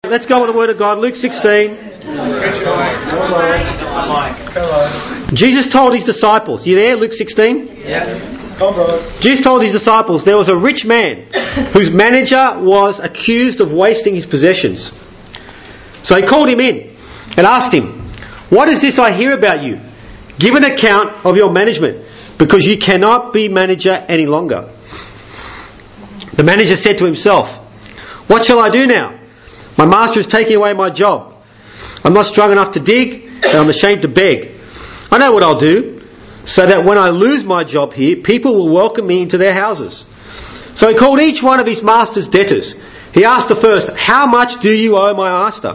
Let's go with the Word of God. Luke 16. Jesus told his disciples. You there, Luke 16? Yeah. Jesus told his disciples there was a rich man whose manager was accused of wasting his possessions. So he called him in and asked him, "What is this I hear about you? Give an account of your management, because you cannot be manager any longer." The manager said to himself, "What shall I do now? My master is taking away my job. I'm not strong enough to dig, and I'm ashamed to beg. I know what I'll do, so that when I lose my job here, people will welcome me into their houses." So he called each one of his master's debtors. He asked the first, "How much do you owe my master?"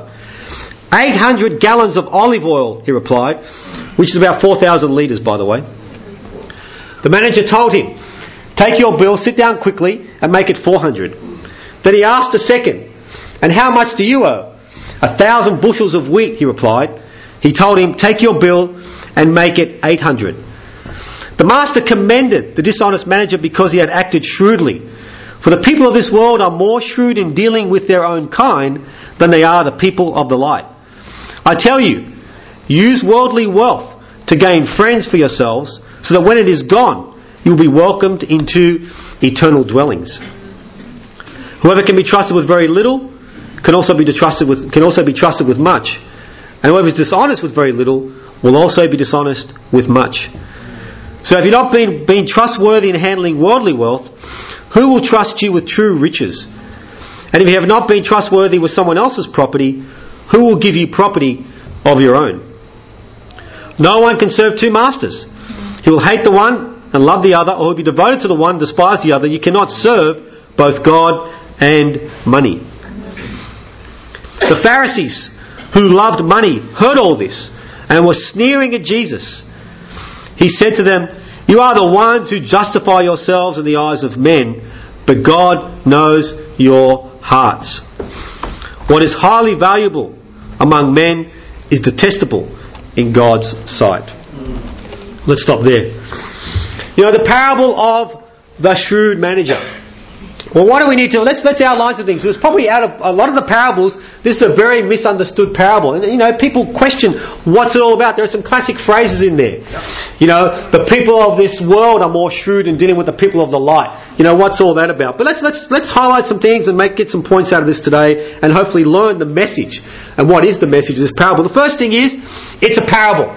800 gallons of olive oil, he replied, which is about 4,000 litres, by the way. The manager told him, "Take your bill, sit down quickly, and make it 400. Then he asked the second, "And how much do you owe?" 1,000 bushels of wheat, he replied. He told him, "Take your bill and make it 800. The master commended the dishonest manager because he had acted shrewdly. For the people of this world are more shrewd in dealing with their own kind than they are the people of the light. I tell you, use worldly wealth to gain friends for yourselves, so that when it is gone, you will be welcomed into eternal dwellings. Whoever can be trusted with very little can also be trusted with much, and whoever is dishonest with very little will also be dishonest with much. So if you've not been trustworthy in handling worldly wealth, who will trust you with true riches? And if you have not been trustworthy with someone else's property, who will give you property of your own? No one can serve two masters. He will hate the one and love the other, or he will be devoted to the one and despise the other. You cannot serve both God and money." The Pharisees, who loved money, heard all this and were sneering at Jesus. He said to them, "You are the ones who justify yourselves in the eyes of men, but God knows your hearts. What is highly valuable among men is detestable in God's sight." Let's stop there. The parable of the shrewd manager. Well, what do we need to... Let's outline some things. There's probably out of a lot of the parables, this is a very misunderstood parable. And, people question what's it all about. There are some classic phrases in there. The people of this world are more shrewd in dealing with the people of the light. What's all that about? But let's highlight some things and get some points out of this today, and hopefully learn the message. And what is the message of this parable? The first thing is, it's a parable.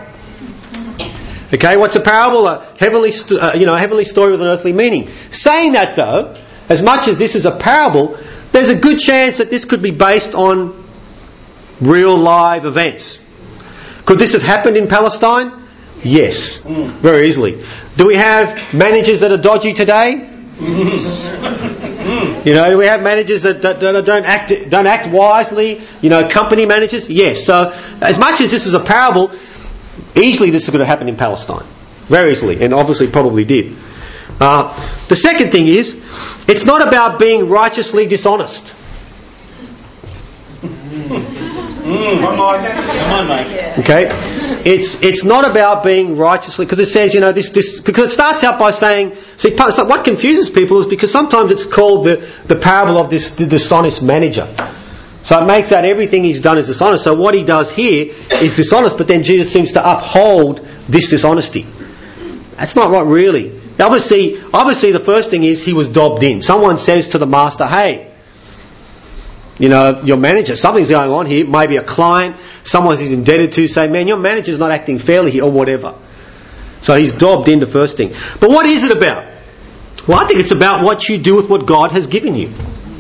Okay, what's a parable? A heavenly story with an earthly meaning. Saying that, though, as much as this is a parable, there's a good chance that this could be based on real live events. Could this have happened in Palestine? Yes, very easily. Do we have managers that are dodgy today? Do we have managers that don't act wisely? Company managers? Yes. So, as much as this is a parable, easily this could have happened in Palestine. Very easily, and obviously probably did. The second thing is, it's not about being righteously dishonest. Come on, mate. Okay, it's not about being righteously, because it says because it starts out by saying, what confuses people is because sometimes it's called the parable of the dishonest manager. So it makes out everything he's done is dishonest. So what he does here is dishonest, but then Jesus seems to uphold this dishonesty. That's not right, really. Obviously, the first thing is he was dobbed in. Someone says to the master, "Hey, your manager, something's going on here." Maybe a client, someone he's indebted to, say, "Man, your manager's not acting fairly here," or whatever. So he's dobbed in the first thing. But what is it about? Well, I think it's about what you do with what God has given you.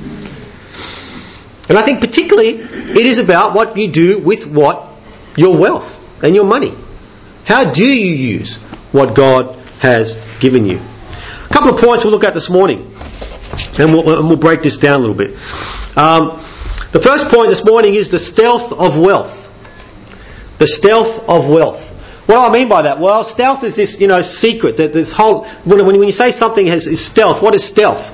And I think particularly it is about what you do with your wealth and your money. How do you use what God has given you? A couple of points we'll look at this morning, and we'll break this down a little bit. The first point this morning is the stealth of wealth. The stealth of wealth. What do I mean by that? Well, stealth is this, secret. That this whole when you say something is stealth, what is stealth?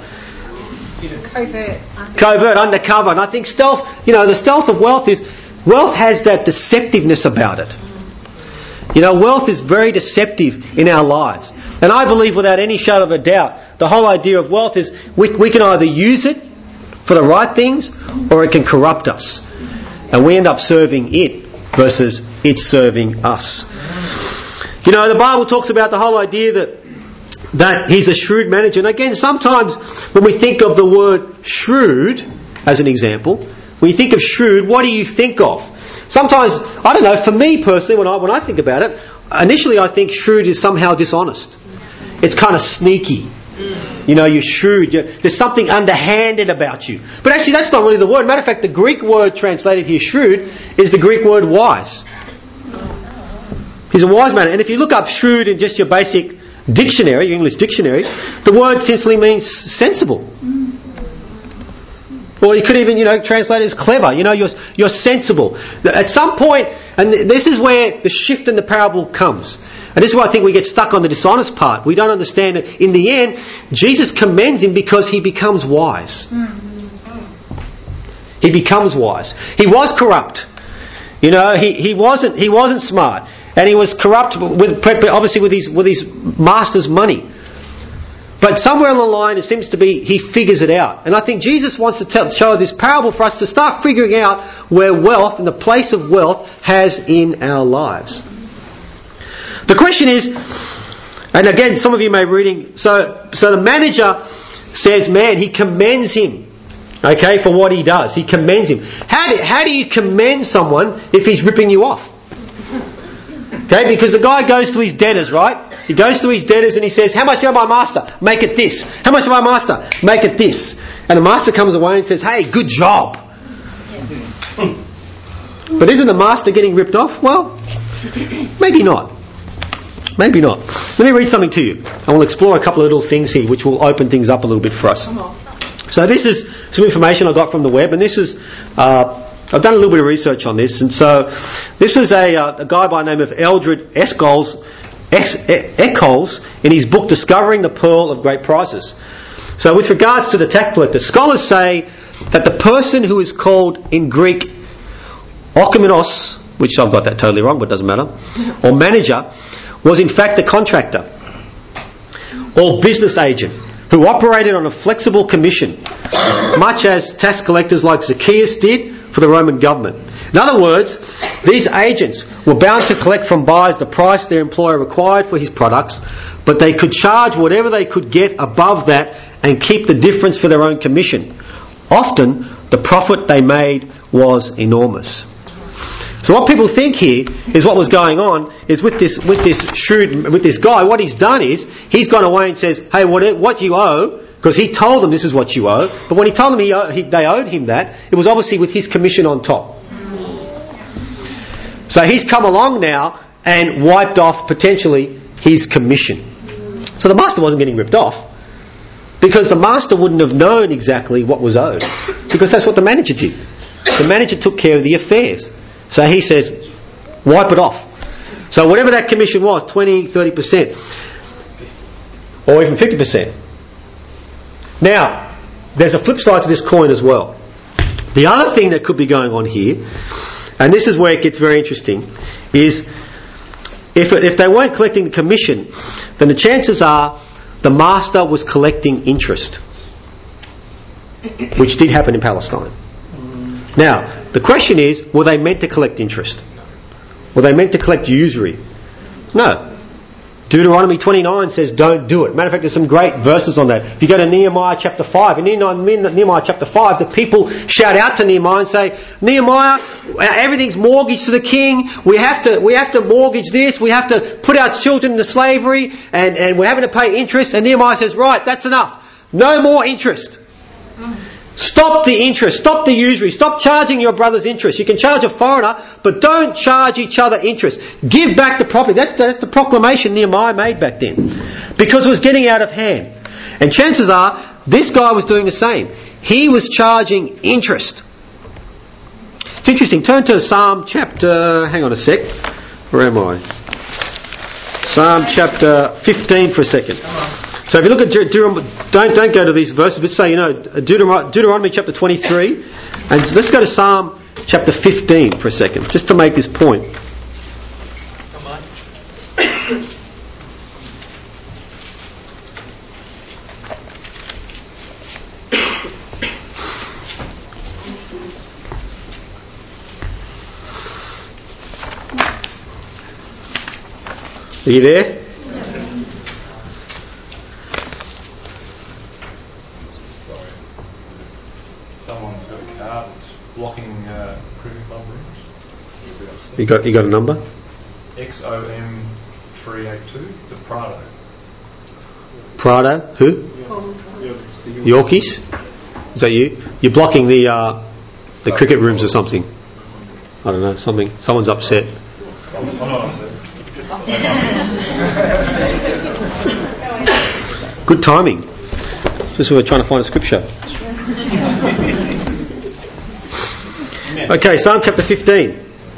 Covert, undercover. And I think stealth, the stealth of wealth has that deceptiveness about it. Wealth is very deceptive in our lives. And I believe without any shadow of a doubt, the whole idea of wealth is we can either use it for the right things, or it can corrupt us. And we end up serving it versus it serving us. You know, the Bible talks about the whole idea that he's a shrewd manager. And again, sometimes when we think of the word shrewd, as an example, when you think of shrewd, what do you think of? Sometimes, I don't know, for me personally, when I think about it, initially I think shrewd is somehow dishonest. It's kind of sneaky. You know, you're shrewd. There's something underhanded about you. But actually that's not really the word. Matter of fact, the Greek word translated here, shrewd, is the Greek word wise. He's a wise man. And if you look up shrewd in just your basic dictionary, your English dictionary, the word simply means sensible. Or you could even, translate it as clever. You're sensible. At some point, and this is where the shift in the parable comes. And this is why I think we get stuck on the dishonest part. We don't understand that in the end, Jesus commends him because he becomes wise. He becomes wise. He was corrupt. He wasn't smart. And he was corrupt obviously with his master's money. But somewhere along the line, it seems to be he figures it out. And I think Jesus wants to show this parable for us to start figuring out where wealth and the place of wealth has in our lives. The question is, and again, some of you may be reading, so the manager says, man, he commends him, okay, for what he does. He commends him. How do you commend someone if he's ripping you off? Okay, because the guy goes to his debtors, right? He goes to his debtors and he says, how much owe my master? Make it this. How much owe my master? Make it this. And the master comes away and says, hey, good job. But isn't the master getting ripped off? Well, maybe not. Maybe not. Let me read something to you. I will explore a couple of little things here which will open things up a little bit for us. So this is some information I got from the web, and this is... I've done a little bit of research on this, and so this is a guy by the name of Eldred Eccles in his book Discovering the Pearl of Great Prices. So with regards to the tax collector, scholars say that the person who is called in Greek oikomenos, which I've got that totally wrong, but it doesn't matter, or manager, was in fact a contractor or business agent who operated on a flexible commission, much as tax collectors like Zacchaeus did for the Roman government. In other words, these agents were bound to collect from buyers the price their employer required for his products, but they could charge whatever they could get above that and keep the difference for their own commission. Often, the profit they made was enormous. So what people think here is what was going on is with this guy, what he's done is he's gone away and says, hey, what you owe, because he told them this is what you owe, but when he told them they owed him that, it was obviously with his commission on top. So he's come along now and wiped off potentially his commission. So the master wasn't getting ripped off because the master wouldn't have known exactly what was owed, because that's what the manager did. The manager took care of the affairs. So he says, wipe it off. So whatever that commission was, 20, 30%, or even 50%. Now, there's a flip side to this coin as well. The other thing that could be going on here, and this is where it gets very interesting, is if they weren't collecting the commission, then the chances are the master was collecting interest, which did happen in Palestine. Now, the question is, were they meant to collect interest? Were they meant to collect usury? No. Deuteronomy 29 says don't do it. Matter of fact, there's some great verses on that. If you go to Nehemiah chapter 5, in Nehemiah chapter 5, the people shout out to Nehemiah and say, Nehemiah, everything's mortgaged to the king. We have to mortgage this. We have to put our children into slavery, and we're having to pay interest. And Nehemiah says, right, that's enough. No more interest. Stop the interest, stop the usury, stop charging your brother's interest. You can charge a foreigner, but don't charge each other interest. Give back the property. That's the proclamation Nehemiah made back then, because it was getting out of hand. And chances are, this guy was doing the same. He was charging interest. It's interesting. Turn to Psalm chapter, hang on a sec. Where am I? Psalm chapter 15 for a second. So if you look at Deuteronomy, don't go to these verses, but say, Deuteronomy chapter 23, and let's go to Psalm chapter 15 for a second, just to make this point. Come on. Are you there? Someone's got a car that's blocking cricket club rooms. You got a number? XOM382. It's a Prado. Prado? Who? Yorkies? Is that you? You're blocking the cricket rooms or something. I don't know. Someone's upset. I'm not upset. Good timing. Just we were trying to find a scripture. Okay, Psalm chapter 15.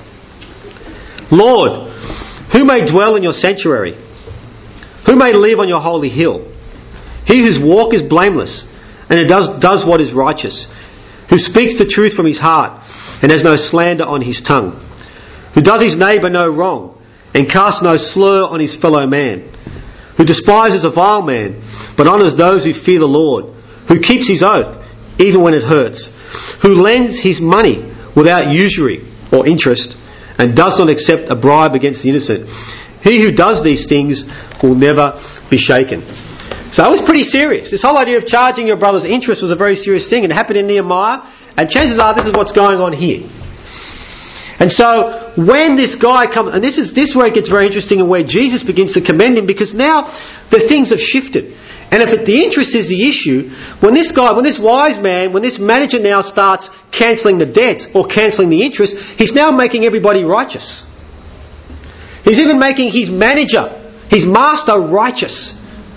Lord, who may dwell in your sanctuary? Who may live on your holy hill? He whose walk is blameless, and who does what is righteous, who speaks the truth from his heart, and has no slander on his tongue, who does his neighbour no wrong, and casts no slur on his fellow man, who despises a vile man, but honours those who fear the Lord, who keeps his oath, even when it hurts, who lends his money without usury or interest, and does not accept a bribe against the innocent. He who does these things will never be shaken. So it was pretty serious. This whole idea of charging your brother's interest was a very serious thing. It happened in Nehemiah, and chances are this is what's going on here. And so when this guy comes, and this is where it gets very interesting and where Jesus begins to commend him, because now the things have shifted. And if the interest is the issue, when this wise man, when this manager now starts cancelling the debts or cancelling the interest, he's now making everybody righteous. He's even making his manager, his master, righteous.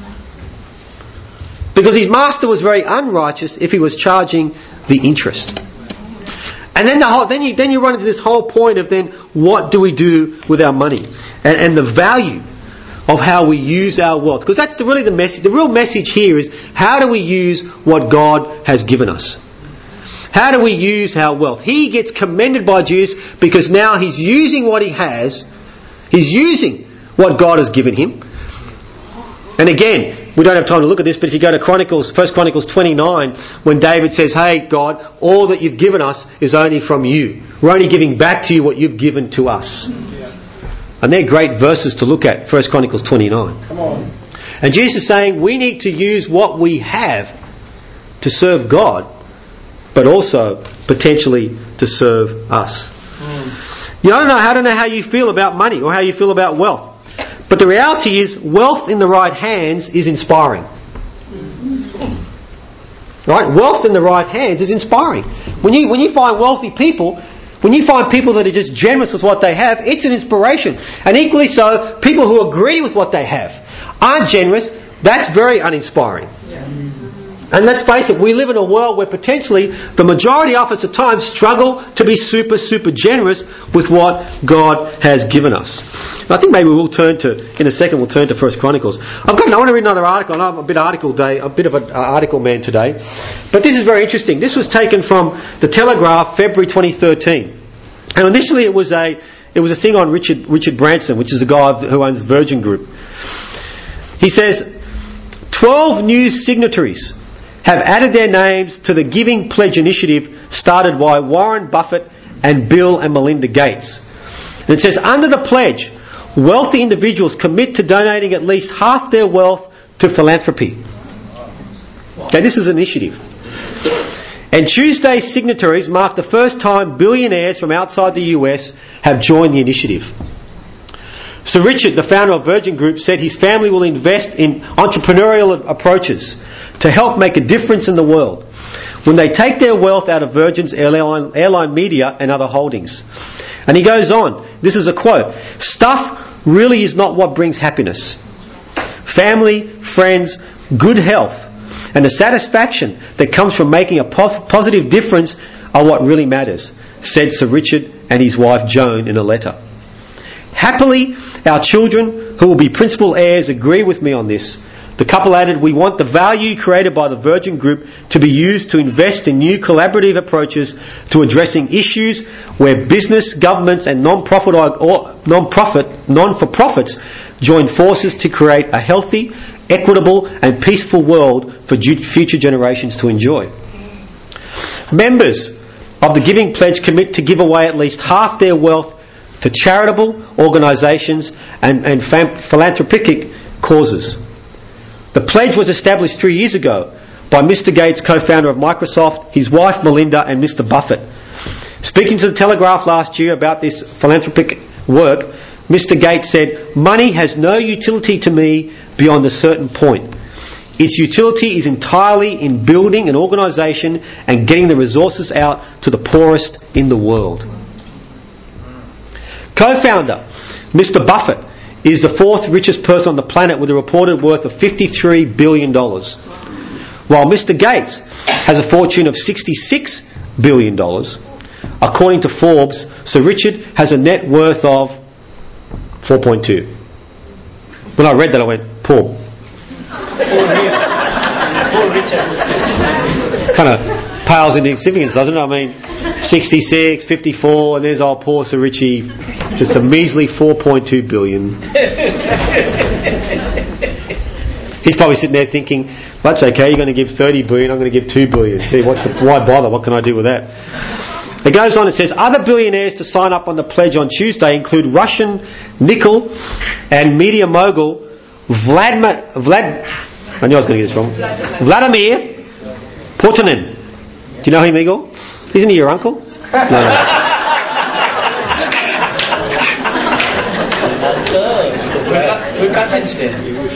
Because his master was very unrighteous if he was charging the interest. And then then you run into this whole point of then what do we do with our money and the value of how we use our wealth, because that's really the message. The real message here is how do we use what God has given us? How do we use our wealth? He gets commended by Jesus because now he's using what he has. He's using what God has given him. And again, we don't have time to look at this, but if you go to 1 Chronicles 29, when David says, hey God, all that you've given us is only from you. We're only giving back to you what you've given to us. Yeah. And they're great verses to look at, 1 Chronicles 29. Come on. And Jesus is saying we need to use what we have to serve God, but also potentially to serve us. I don't know how you feel about money or how you feel about wealth. But the reality is, wealth in the right hands is inspiring. Right? Wealth in the right hands is inspiring. When you find wealthy people, when you find people that are just generous with what they have, it's an inspiration. And equally so, people who agree with what they have aren't generous, that's very uninspiring. Yeah. And let's face it, we live in a world where potentially the majority of us at times struggle to be super, super generous with what God has given us. And I think maybe we'll turn to 1 Chronicles. I want to read another article. I'm a bit of an article man today. But this is very interesting. This was taken from the Telegraph, February 2013. And initially it was a thing on Richard Branson, which is a guy who owns Virgin Group. He says, 12 new signatories have added their names to the Giving Pledge initiative started by Warren Buffett and Bill and Melinda Gates. And it says, under the pledge, wealthy individuals commit to donating at least half their wealth to philanthropy. Okay, this is an initiative. And Tuesday's signatories mark the first time billionaires from outside the US have joined the initiative. Sir Richard, the founder of Virgin Group, said his family will invest in entrepreneurial approaches to help make a difference in the world when they take their wealth out of Virgin's airline media and other holdings. And he goes on, this is a quote, stuff really is not what brings happiness. Family, friends, good health, and the satisfaction that comes from making a positive difference are what really matters, said Sir Richard and his wife Joan in a letter. Happily, our children, who will be principal heirs, agree with me on this. The couple added, we want the value created by the Virgin Group to be used to invest in new collaborative approaches to addressing issues where business, governments and non-for-profits join forces to create a healthy, equitable and peaceful world for future generations to enjoy. Members of the Giving Pledge commit to give away at least half their wealth to charitable organisations and philanthropic causes. The pledge was established 3 years ago by Mr. Gates, co-founder of Microsoft, his wife Melinda, and Mr. Buffett. Speaking to the Telegraph last year about this philanthropic work, Mr. Gates said, "Money has no utility to me beyond a certain point. Its utility is entirely in building an organisation and getting the resources out to the poorest in the world." Co-founder Mr. Buffett is the 4th richest person on the planet with a reported worth of $53 billion, while Mr. Gates has a fortune of $66 billion. According to Forbes, Sir Richard has a net worth of 4.2. When I read that, I went, Paul. Kind of pales in significance, doesn't it? I mean, 66, 54, and there's our poor Sir Richie, just a measly 4.2 billion. He's probably sitting there thinking, that's okay, you're going to give 30 billion, I'm going to give 2 billion. Gee, why bother? What can I do with that? It goes on, it says, other billionaires to sign up on the pledge on Tuesday include Russian nickel and media mogul Vladimir Putin. Do you know him, Igor? Isn't he your uncle? No. We're cousins then.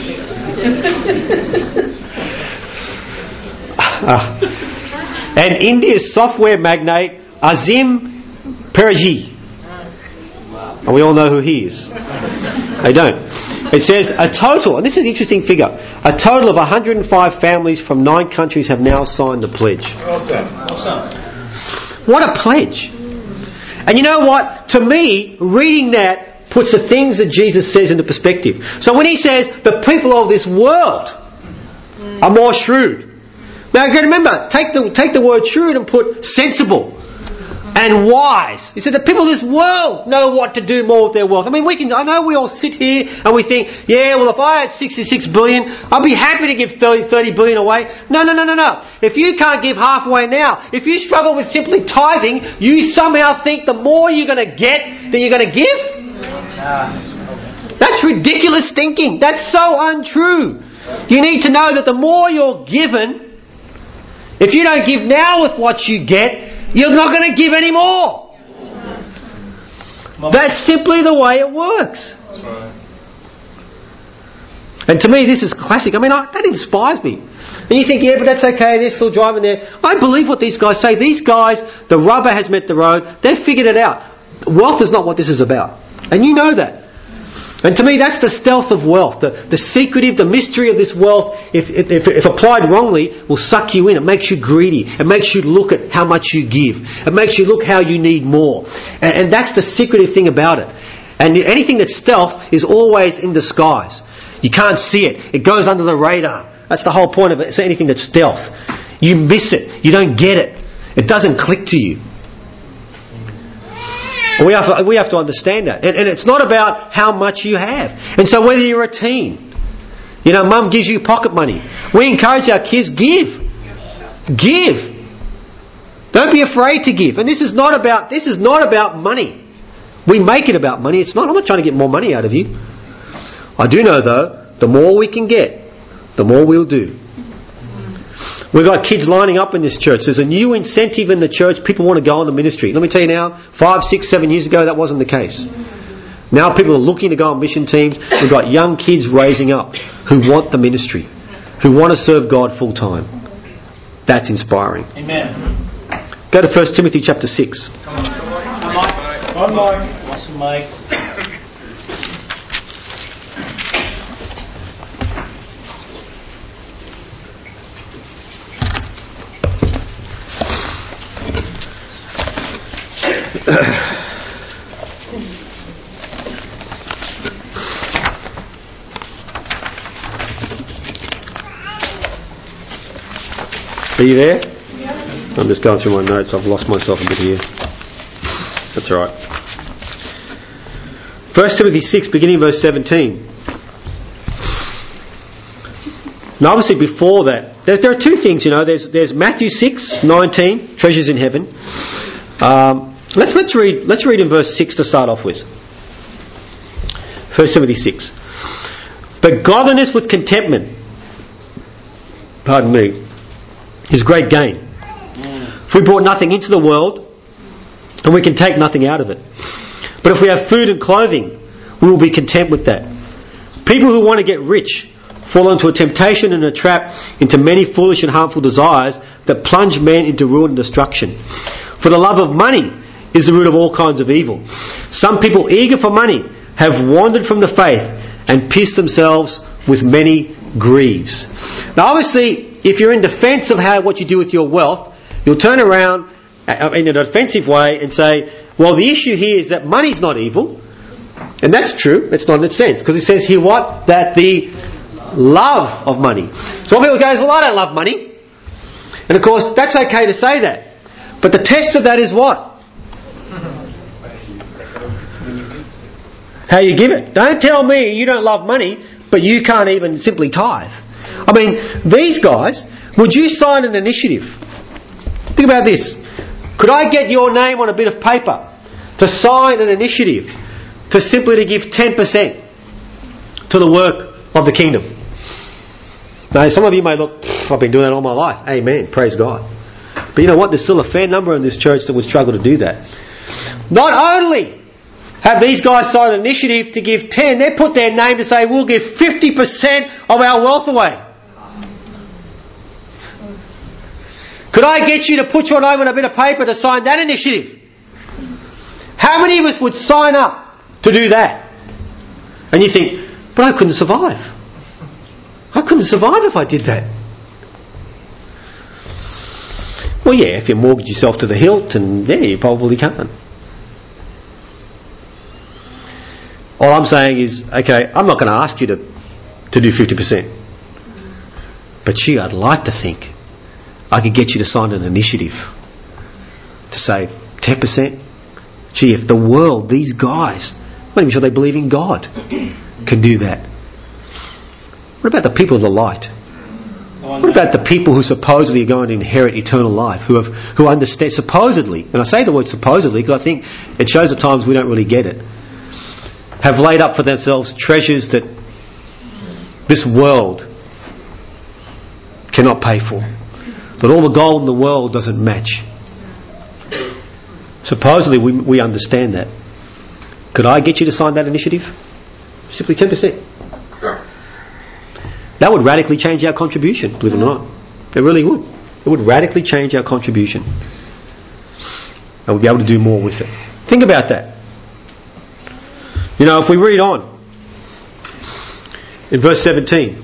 And India's software magnate Azim Premji. And we all know who he is. They don't. It says a total, and this is an interesting figure, a total of 105 families from 9 countries have now signed the pledge. Awesome. What a pledge. And you know what? To me, reading that puts the things that Jesus says into perspective. So when he says the people of this world are more shrewd. Now again, remember, take the word shrewd and put sensible and wise. He said the people of this world know what to do more with their wealth. I mean, I know we all sit here and we think, yeah, well, if I had 66 billion, I'd be happy to give 30 billion away. No. If you can't give half away now, if you struggle with simply tithing, you somehow think the more you're going to get, then you're going to give? That's ridiculous thinking. That's so untrue. You need to know that the more you're given, if you don't give now with what you get, you're not going to give any more. That's simply the way it works. And to me, this is classic. I mean, that inspires me. And you think, yeah, but that's okay, they're still driving there. I believe what these guys say. These guys, the rubber has met the road. They've figured it out. Wealth is not what this is about. And you know that. And to me, that's the stealth of wealth. The secretive, the mystery of this wealth, if applied wrongly, will suck you in. It makes you greedy. It makes you look at how much you give. It makes you look how you need more. And that's the secretive thing about it. And anything that's stealth is always in disguise. You can't see it. It goes under the radar. That's the whole point of it. It's anything that's stealth. You miss it. You don't get it. It doesn't click to you. We have to understand that. And it's not about how much you have. And so whether you're a teen, mum gives you pocket money. We encourage our kids, give. Give. Don't be afraid to give. And this is not about money. We make it about money. I'm not trying to get more money out of you. I do know though, the more we can get, the more we'll do. We've got kids lining up in this church. There's a new incentive in the church. People want to go on the ministry. Let me tell you now, 5, 6, 7 years ago, that wasn't the case. Now people are looking to go on mission teams. We've got young kids raising up who want the ministry, who want to serve God full time. That's inspiring. Amen. Go to 1 Timothy chapter 6. Come on. What's the mic? Are you there? Yeah. I'm just going through my notes. I've lost myself a bit here. That's all right. 1 Timothy 6, beginning verse 17. Now, obviously, before that, there are two things. There's Matthew 6:19, treasures in heaven. Let's read in verse 6 to start off with. Verse 76. But godliness with contentment, pardon me, is great gain. For we brought nothing into the world, and we can take nothing out of it. But if we have food and clothing, we will be content with that. People who want to get rich fall into a temptation and a trap into many foolish and harmful desires that plunge men into ruin and destruction. For the love of money is the root of all kinds of evil. Some people eager for money have wandered from the faith and pierced themselves with many griefs. Now obviously, if you're in defence of what you do with your wealth, you'll turn around in a defensive way and say, well, the issue here is that money's not evil. And that's true. It's not in its sense. Because it says here what? That the love of money. So people goes, well, I don't love money. And of course, that's okay to say that. But the test of that is what? How you give it. Don't tell me you don't love money, but you can't even simply tithe. I mean, these guys, would you sign an initiative? Think about this. Could I get your name on a bit of paper to sign an initiative to simply to give 10% to the work of the kingdom? Now, some of you may look, I've been doing that all my life. Amen. Praise God. But you know what? There's still a fair number in this church that would struggle to do that. Not only have these guys signed an initiative to give 10, they put their name to say, we'll give 50% of our wealth away. Could I get you to put your name on a bit of paper to sign that initiative? How many of us would sign up to do that? And you think, but I couldn't survive. I couldn't survive if I did that. Well, yeah, if you mortgage yourself to the hilt, and yeah, you probably can't. All I'm saying is, okay, I'm not going to ask you to do 50%. But gee, I'd like to think I could get you to sign an initiative to say 10%. Gee, if the world, these guys, I'm not even sure they believe in God, can do that. What about the people of the light? What about the people who supposedly are going to inherit eternal life, who understand supposedly, and I say the word supposedly because I think it shows at times we don't really get it, have laid up for themselves treasures that this world cannot pay for, that all the gold in the world doesn't match. Supposedly we understand that. Could I get you to sign that initiative? Simply 10%. That would radically change our contribution, believe it or not. It really would. It would radically change our contribution. And we'd be able to do more with it. Think about that. You know, if we read on, in verse 17,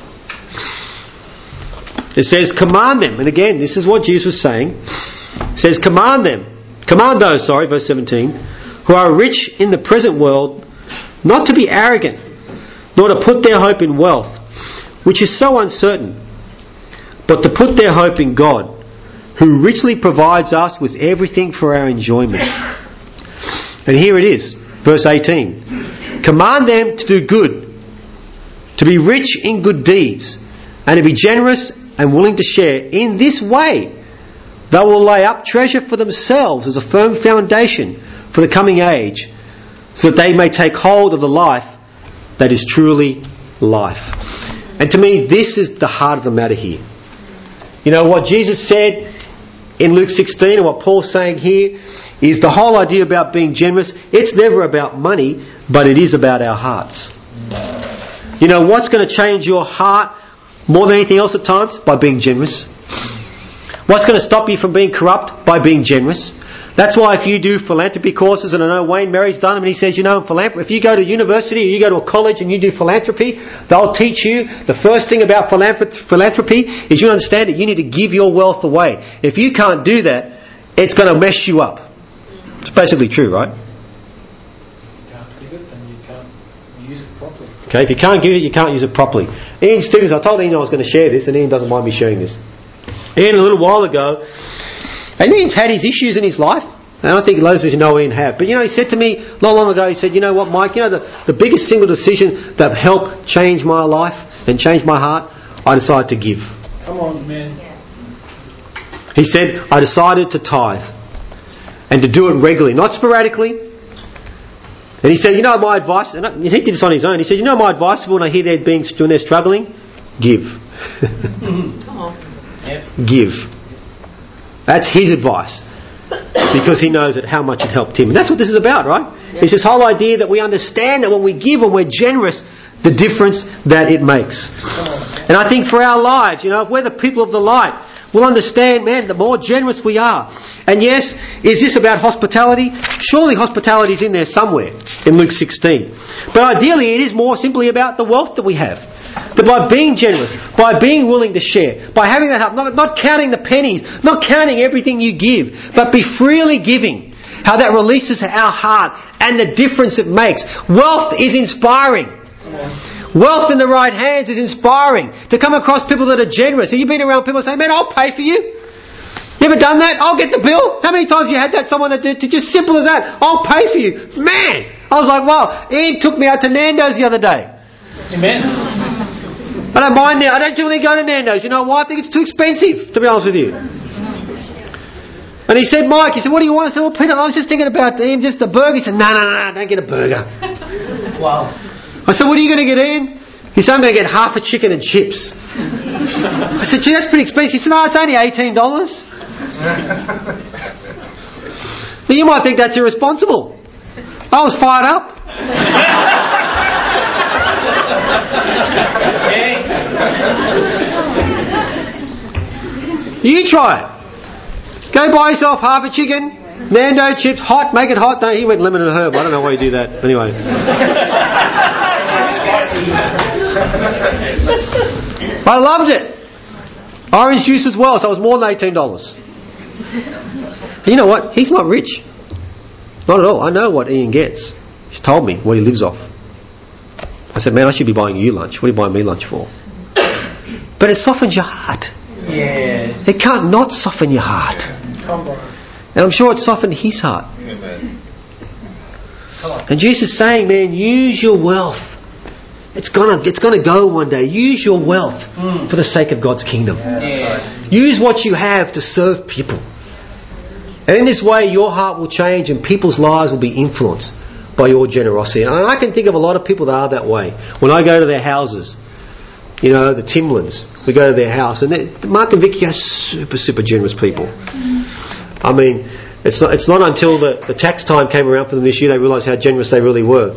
it says, command them. And again, this is what Jesus was saying. It says, command those, verse 17, who are rich in the present world, not to be arrogant, nor to put their hope in wealth, which is so uncertain, but to put their hope in God, who richly provides us with everything for our enjoyment. And here it is, verse 18. Command them to do good, to be rich in good deeds, and to be generous and willing to share. In this way, they will lay up treasure for themselves as a firm foundation for the coming age, so that they may take hold of the life that is truly life. And to me, this is the heart of the matter here. You know, what Jesus said in Luke 16 and what Paul's saying here is the whole idea about being generous. It's never about money, but it is about our hearts. You know, what's going to change your heart more than anything else at times? By being generous. What's going to stop you from being corrupt? By being generous. That's why if you do philanthropy courses, and I know Wayne Merrill's done them, and he says, you know, if you go to university or you go to a college and you do philanthropy, they'll teach you the first thing about philanthropy is you understand that you need to give your wealth away. If you can't do that, it's going to mess you up. It's basically true, right? If you can't give it, then you can't use it properly. Okay, if you can't give it, you can't use it properly. Ian Stevens, I told Ian I was going to share this, and Ian doesn't mind me sharing this. Ian, a little while ago, and Ian's had his issues in his life. And I think loads of you know Ian have. But you know, he said to me not long ago, he said, you know what, Mike, you know the biggest single decision that helped change my life and change my heart? I decided to give. Come on, man. He said, I decided to tithe. And to do it regularly. Not sporadically. And he said, you know my advice, and he did this on his own, he said, you know my advice when I hear when they're struggling? Give. Come on. Yep. Give. That's his advice. Because he knows how much it helped him. And that's what this is about, right? Yep. It's this whole idea that we understand that when we give and we're generous, the difference that it makes. And I think for our lives, if we're the people of the light, we'll understand, man, the more generous we are. And yes, is this about hospitality? Surely hospitality is in there somewhere in Luke 16. But ideally it is more simply about the wealth that we have. That by being generous, by being willing to share, by having that help, not counting the pennies, not counting everything you give, but be freely giving, how that releases our heart and the difference it makes. Wealth is inspiring. Wealth in the right hands is inspiring. To come across people that are generous. Have you been around people saying, man, I'll pay for you? You ever done that? I'll get the bill. How many times have you had that? Someone that did just simple as that. I'll pay for you. Man! I was like, wow. Ian took me out to Nando's the other day. Amen. I don't mind now. I don't generally go to Nando's. You know why? I think it's too expensive, to be honest with you. And he said, Mike, what do you want? I said, well, Peter, I was just thinking about just a burger. He said, no, don't get a burger. Wow. I said, what are you going to get, Ian? He said, I'm going to get half a chicken and chips. I said, gee, that's pretty expensive. He said, no, it's only $18. Now, you might think that's irresponsible. I was fired up. You try it. Go buy yourself half a chicken, Nando chips, hot, make it hot. No, he went lemon and herb. I don't know why you do that. Anyway. I loved it. Orange juice as well, so it was more than $18. And you know what? He's not rich. Not at all. I know what Ian gets. He's told me what he lives off. I said, man, I should be buying you lunch. What are you buying me lunch for? But it softens your heart. Yes. It can't not soften your heart. Come on. And I'm sure it softened his heart. And Jesus is saying, man, use your wealth. It's gonna go one day. Use your wealth for the sake of God's kingdom. Yeah. Use what you have to serve people. And in this way, your heart will change and people's lives will be influenced by your generosity. And I can think of a lot of people that are that way. When I go to their houses, the Timlins, we go to their house, and Mark and Vicky are super, super generous people. I mean, it's not until the tax time came around for them this year they realised how generous they really were.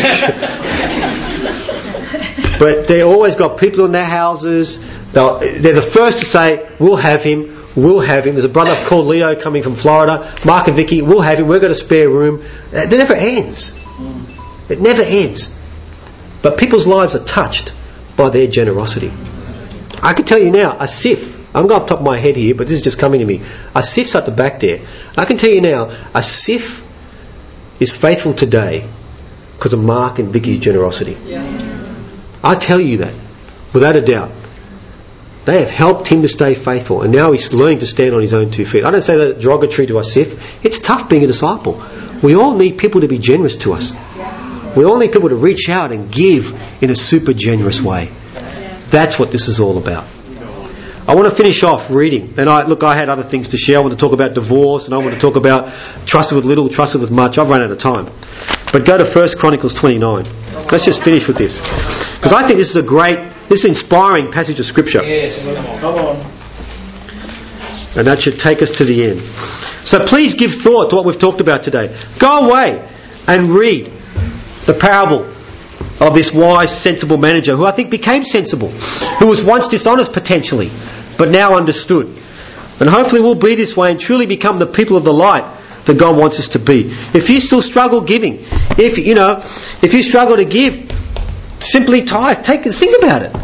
But they always got people in their houses. They're the first to say, we'll have him. There's a brother called Leo coming from Florida. Mark and Vicky, we'll have him. We've got a spare room. It never ends. It never ends. But people's lives are touched by their generosity. I can tell you now, a SIF, I'm going up top of my head here, but this is just coming to me. A SIF's at the back there. I can tell you now, a SIF is faithful today because of Mark and Vicky's generosity. Yeah. I tell you that, without a doubt. They have helped him to stay faithful, and now he's learning to stand on his own 2 feet. I don't say that derogatory to us, SIF. It's tough being a disciple. We all need people to be generous to us. We all need people to reach out and give in a super generous way. That's what this is all about. I want to finish off reading. And I had other things to share. I want to talk about divorce, and I want to talk about trusted with little, trusted with much. I've run out of time. But go to 1 Chronicles 29. Let's just finish with this. Because I think this is an inspiring passage of Scripture. Yes. Come on. And that should take us to the end. So please give thought to what we've talked about today. Go away and read the parable of this wise, sensible manager who I think became sensible, who was once dishonest potentially, but now understood. And hopefully we'll be this way and truly become the people of the light that God wants us to be. If you still struggle giving, if you struggle to give, simply tithe. Think about it.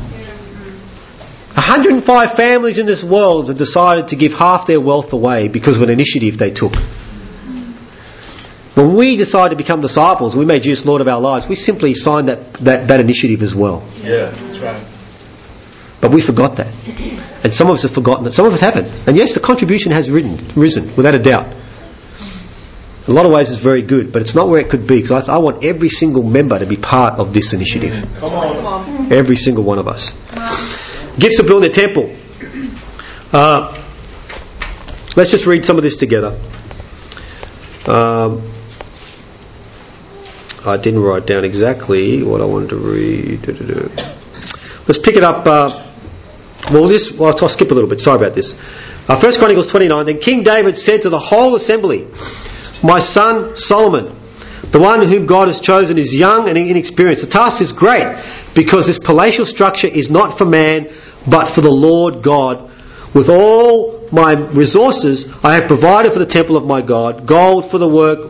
105 families in this world have decided to give half their wealth away because of an initiative they took. When we decide to become disciples, we made Jesus Lord of our lives, we simply signed that initiative as well. Yeah, that's right. But we forgot that. And some of us have forgotten it. Some of us haven't. And yes, the contribution has risen, without a doubt. In a lot of ways it's very good, but it's not where it could be, because I want every single member to be part of this initiative. Come on. Every single one of us. Gifts of building a temple. Let's just read some of this together. I didn't write down exactly what I wanted to read. Let's pick it up. I'll skip a little bit. Sorry about this. 1 Chronicles 29. Then King David said to the whole assembly, "My son Solomon, the one whom God has chosen, is young and inexperienced. The task is great, because this palatial structure is not for man, but for the Lord God. With all my resources, I have provided for the temple of my God, gold for the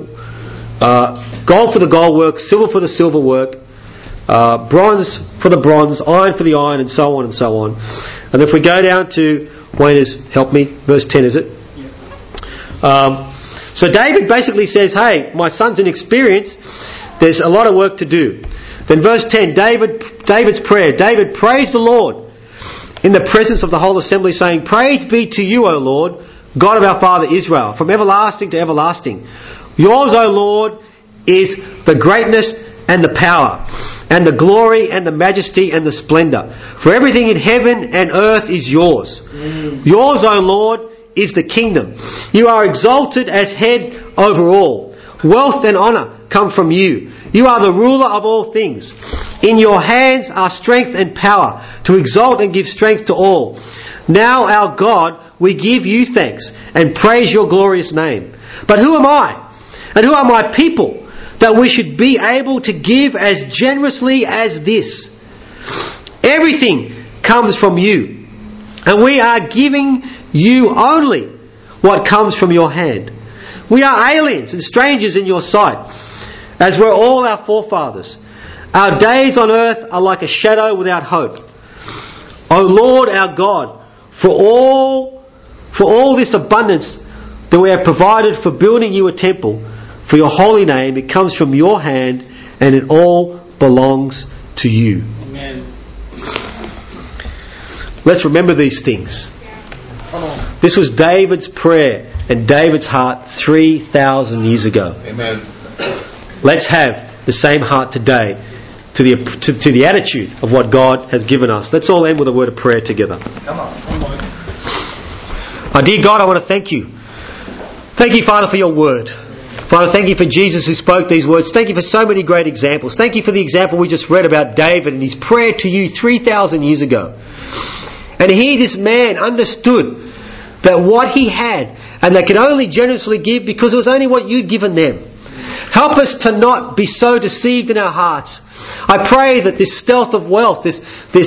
gold work, silver for the silver work, bronze for the bronze, iron for the iron, and so on and so on." And if we go down to, Wayne has helped me, verse 10, is it? Yeah. So David basically says, hey, my son's inexperienced, there's a lot of work to do. Then verse 10, David's prayer. David praised the Lord in the presence of the whole assembly, saying, "Praise be to you, O Lord, God of our father Israel, from everlasting to everlasting. Yours, O Lord, is the greatness and the power, and the glory and the majesty and the splendour. For everything in heaven and earth is yours. Yours, O Lord, is the kingdom. You are exalted as head over all. Wealth and honour come from you. You are the ruler of all things. In your hands are strength and power, to exalt and give strength to all. Now, our God, we give you thanks and praise your glorious name. But who am I, and who are my people, that we should be able to give as generously as this? Everything comes from you, and we are giving you only what comes from your hand. We are aliens and strangers in your sight, as were all our forefathers. Our days on earth are like a shadow without hope. O Lord our God, for all this abundance that we have provided for building you a temple for your holy name, it comes from your hand, and it all belongs to you." Amen. Let's remember these things. This was David's prayer and David's heart 3,000 years ago. Amen. Let's have the same heart today, to the attitude of what God has given us. Let's all end with a word of prayer together. Come on. Our dear God, I want to thank you. Thank you, Father, for your word. Father, thank you for Jesus who spoke these words. Thank you for so many great examples. Thank you for the example we just read about David and his prayer to you 3,000 years ago. And here this man understood that what he had, and they could only generously give because it was only what you'd given them. Help us to not be so deceived in our hearts. I pray that this stealth of wealth, this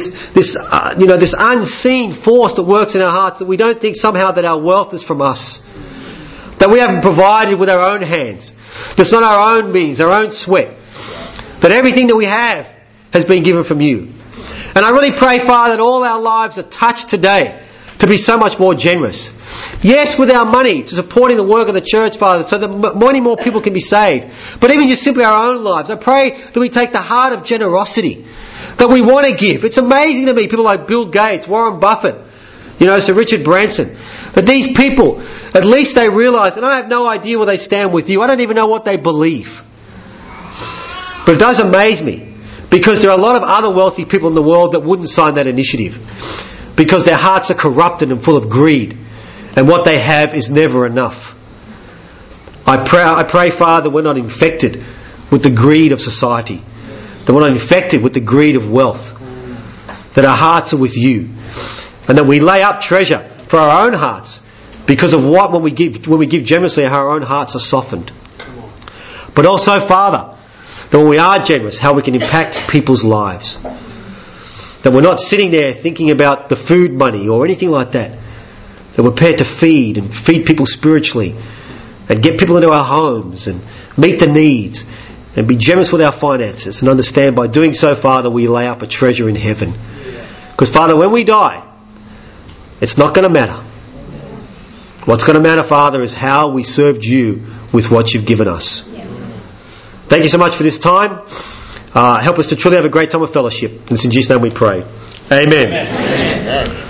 unseen force that works in our hearts, that we don't think somehow that our wealth is from us, that we haven't provided with our own hands, that's not our own means, our own sweat, that everything that we have has been given from you. And I really pray, Father, that all our lives are touched today to be so much more generous. Yes, with our money, to supporting the work of the church, Father, so that many more people can be saved. But even just simply our own lives, I pray that we take the heart of generosity, that we want to give. It's amazing to me, people like Bill Gates, Warren Buffett, Sir Richard Branson, that these people, at least they realise, and I have no idea where they stand with you, I don't even know what they believe. But it does amaze me, because there are a lot of other wealthy people in the world that wouldn't sign that initiative, because their hearts are corrupted and full of greed, and what they have is never enough. I pray, Father, we're not infected with the greed of society, that we're not infected with the greed of wealth, that our hearts are with you, and that we lay up treasure for our own hearts, because of what, when we give generously, our own hearts are softened. But also, Father, that when we are generous, how we can impact people's lives. That we're not sitting there thinking about the food money or anything like that. That we're prepared to feed people spiritually, and get people into our homes and meet the needs, and be generous with our finances, and understand by doing so, Father, we lay up a treasure in heaven. Because, Father, when we die, it's not going to matter. What's going to matter, Father, is how we served you with what you've given us. Thank you so much for this time. Help us to truly have a great time of fellowship. And it's in Jesus' name we pray. Amen. Amen.